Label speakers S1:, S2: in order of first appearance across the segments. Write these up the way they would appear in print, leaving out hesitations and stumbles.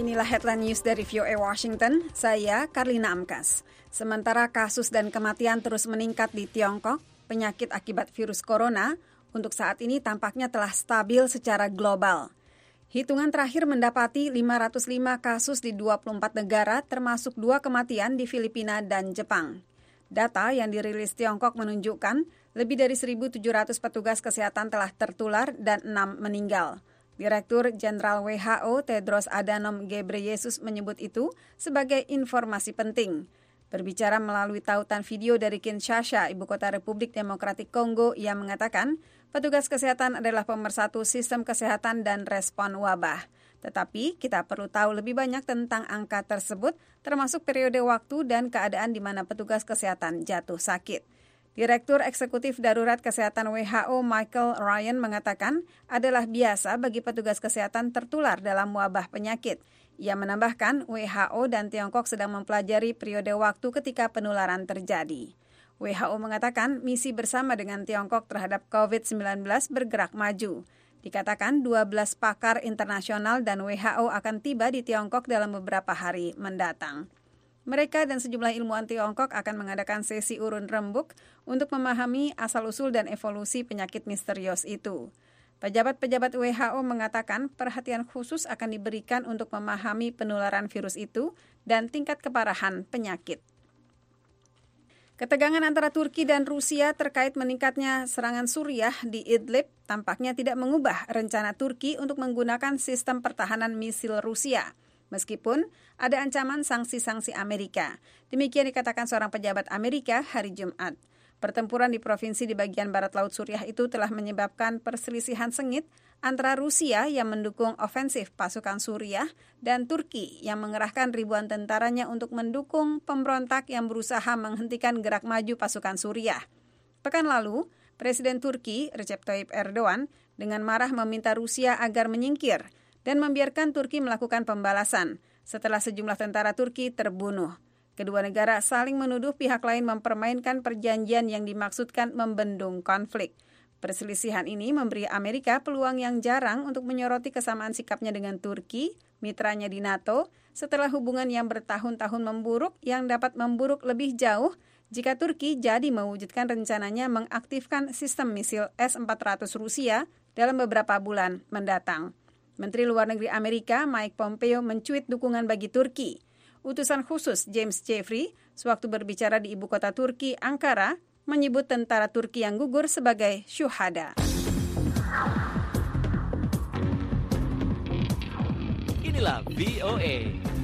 S1: Inilah headline news dari VOA Washington, saya Karlina Amkas. Sementara kasus dan kematian terus meningkat di Tiongkok, penyakit akibat virus corona untuk saat ini tampaknya telah stabil secara global. Hitungan terakhir mendapati 505 kasus di 24 negara termasuk 2 kematian di Filipina dan Jepang. Data yang dirilis Tiongkok menunjukkan lebih dari 1.700 petugas kesehatan telah tertular dan 6 meninggal. Direktur Jenderal WHO Tedros Adhanom Ghebreyesus menyebut itu sebagai informasi penting. Berbicara melalui tautan video dari Kinshasa, ibu kota Republik Demokratik Kongo, ia mengatakan petugas kesehatan adalah pemersatu sistem kesehatan dan respon wabah. Tetapi kita perlu tahu lebih banyak tentang angka tersebut, termasuk periode waktu dan keadaan di mana petugas kesehatan jatuh sakit. Direktur Eksekutif Darurat Kesehatan WHO Michael Ryan mengatakan adalah biasa bagi petugas kesehatan tertular dalam wabah penyakit. Ia menambahkan WHO dan Tiongkok sedang mempelajari periode waktu ketika penularan terjadi. WHO mengatakan misi bersama dengan Tiongkok terhadap COVID-19 bergerak maju. Dikatakan 12 pakar internasional dan WHO akan tiba di Tiongkok dalam beberapa hari mendatang. Mereka dan sejumlah ilmuwan Tiongkok akan mengadakan sesi urun rembuk untuk memahami asal-usul dan evolusi penyakit misterius itu. Pejabat-pejabat WHO mengatakan perhatian khusus akan diberikan untuk memahami penularan virus itu dan tingkat keparahan penyakit. Ketegangan antara Turki dan Rusia terkait meningkatnya serangan Suriah di Idlib tampaknya tidak mengubah rencana Turki untuk menggunakan sistem pertahanan misil Rusia. Meskipun ada ancaman sanksi-sanksi Amerika. Demikian dikatakan seorang pejabat Amerika hari Jumat. Pertempuran di provinsi di bagian barat Laut Suriah itu telah menyebabkan perselisihan sengit antara Rusia yang mendukung ofensif pasukan Suriah dan Turki yang mengerahkan ribuan tentaranya untuk mendukung pemberontak yang berusaha menghentikan gerak maju pasukan Suriah. Pekan lalu, Presiden Turki Recep Tayyip Erdogan dengan marah meminta Rusia agar menyingkir dan membiarkan Turki melakukan pembalasan setelah sejumlah tentara Turki terbunuh. Kedua negara saling menuduh pihak lain mempermainkan perjanjian yang dimaksudkan membendung konflik. Perselisihan ini memberi Amerika peluang yang jarang untuk menyoroti kesamaan sikapnya dengan Turki, mitranya di NATO, setelah hubungan yang bertahun-tahun memburuk yang dapat memburuk lebih jauh jika Turki jadi mewujudkan rencananya mengaktifkan sistem misil S-400 Rusia dalam beberapa bulan mendatang. Menteri Luar Negeri Amerika Mike Pompeo mencuit dukungan bagi Turki. Utusan khusus James Jeffrey, sewaktu berbicara di ibu kota Turki, Ankara, menyebut tentara Turki yang gugur sebagai syuhada.
S2: Inilah VOA.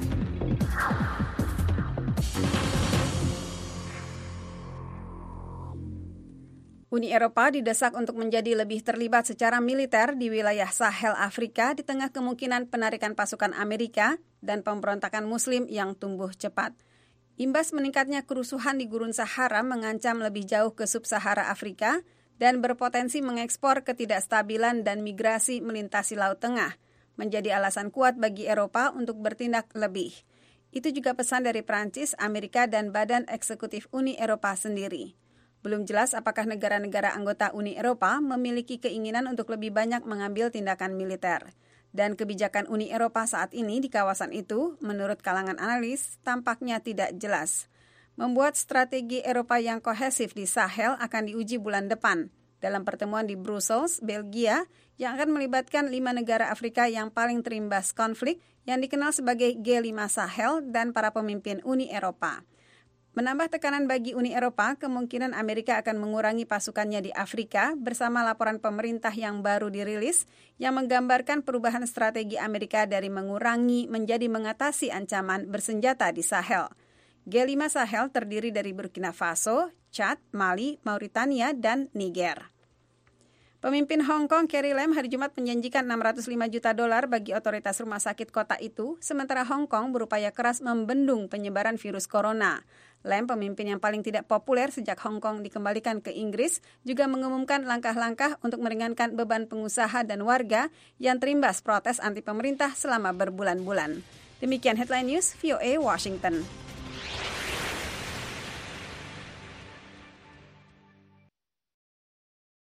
S1: Uni Eropa didesak untuk menjadi lebih terlibat secara militer di wilayah Sahel Afrika di tengah kemungkinan penarikan pasukan Amerika dan pemberontakan Muslim yang tumbuh cepat. Imbas meningkatnya kerusuhan di Gurun Sahara mengancam lebih jauh ke Sub-Sahara Afrika dan berpotensi mengekspor ketidakstabilan dan migrasi melintasi Laut Tengah, menjadi alasan kuat bagi Eropa untuk bertindak lebih. Itu juga pesan dari Prancis, Amerika, dan Badan Eksekutif Uni Eropa sendiri. Belum jelas apakah negara-negara anggota Uni Eropa memiliki keinginan untuk lebih banyak mengambil tindakan militer. Dan kebijakan Uni Eropa saat ini di kawasan itu, menurut kalangan analis, tampaknya tidak jelas. Membuat strategi Eropa yang kohesif di Sahel akan diuji bulan depan dalam pertemuan di Brussels, Belgia, yang akan melibatkan 5 negara Afrika yang paling terimbas konflik yang dikenal sebagai G5 Sahel dan para pemimpin Uni Eropa. Menambah tekanan bagi Uni Eropa, kemungkinan Amerika akan mengurangi pasukannya di Afrika bersama laporan pemerintah yang baru dirilis yang menggambarkan perubahan strategi Amerika dari mengurangi menjadi mengatasi ancaman bersenjata di Sahel. G5 Sahel terdiri dari Burkina Faso, Chad, Mali, Mauritania, dan Niger. Pemimpin Hong Kong Carrie Lam hari Jumat menjanjikan $605 juta bagi otoritas rumah sakit kota itu, sementara Hong Kong berupaya keras membendung penyebaran virus corona. Lam, pemimpin yang paling tidak populer sejak Hong Kong dikembalikan ke Inggris, juga mengumumkan langkah-langkah untuk meringankan beban pengusaha dan warga yang terimbas protes anti pemerintah selama berbulan-bulan. Demikian Headline News, VOA Washington.